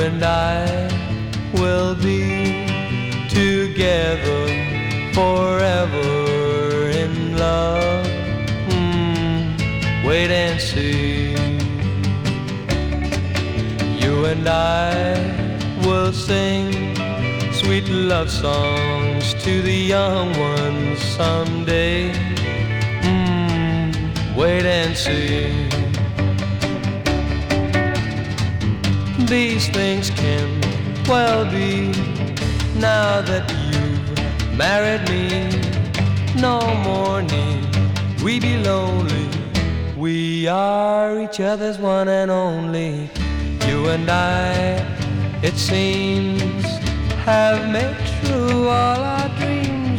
and I will be together forever in love. Wait and see. You and I will sing sweet love songs to the young ones someday. Wait and see. These things can well be now that you've married me. No more need we be lonely. We are each other's one and only. You and I, it seems, have made true all our dreams.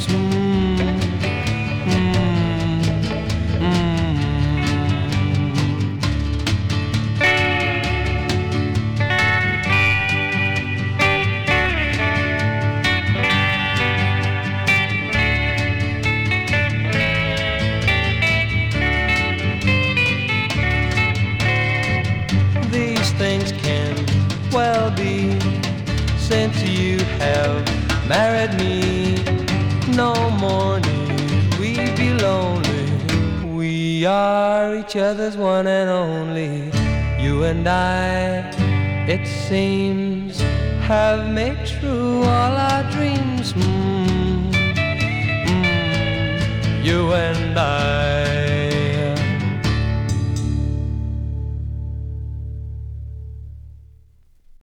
These things can well be since you have married me. No more need we be lonely. We are each other's one and only. You and I, it seems, have made true all our dreams. You and I